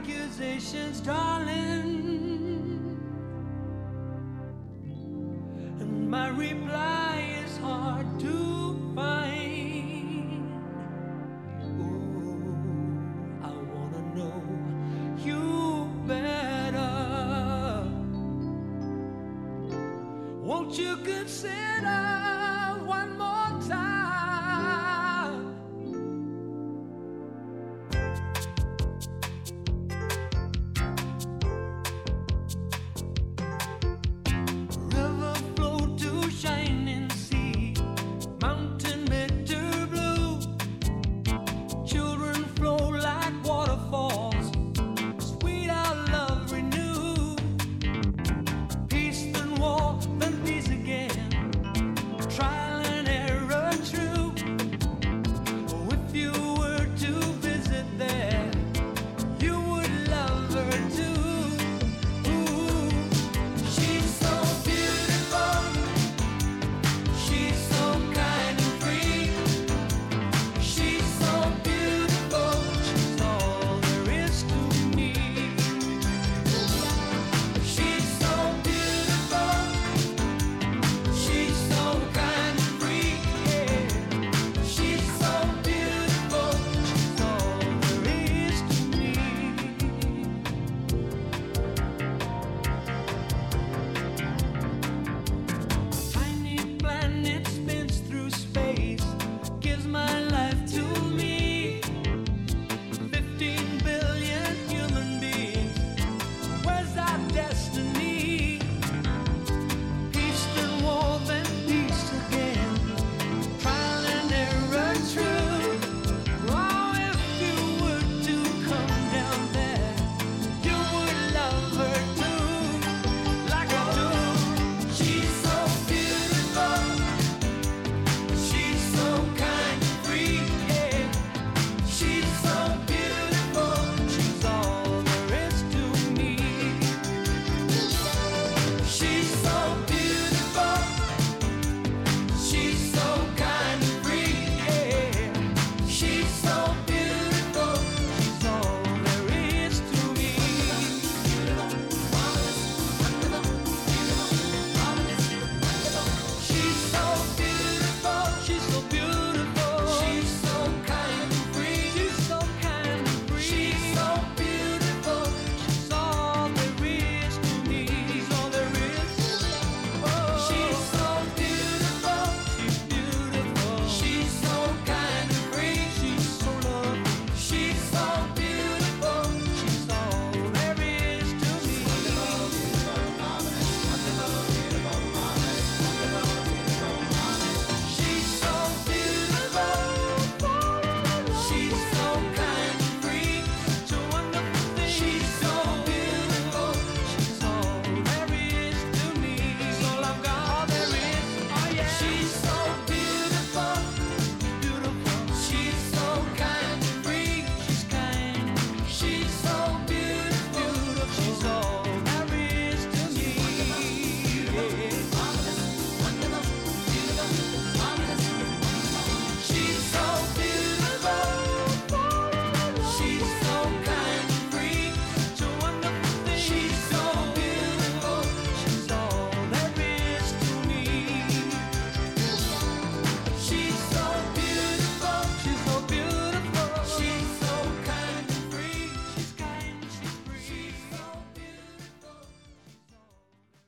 accusations, darling. And my reply is hard to find. Oh, I wanna know you better. Won't you consider one more time? River flow to shining sea, mountain bitter blue. Children flow like waterfalls, sweet our love renew. Peace then war, then peace again. Trial and error true. Oh, if you were to visit there, you would love her too. Ooh, she's so beautiful. She's so kind and free. She's so beautiful. She's all there is to me. She's so beautiful. She's so kind and free. Yeah. She's so beautiful. She's all there is to me. Tiny planet spins through space, gives my life to me.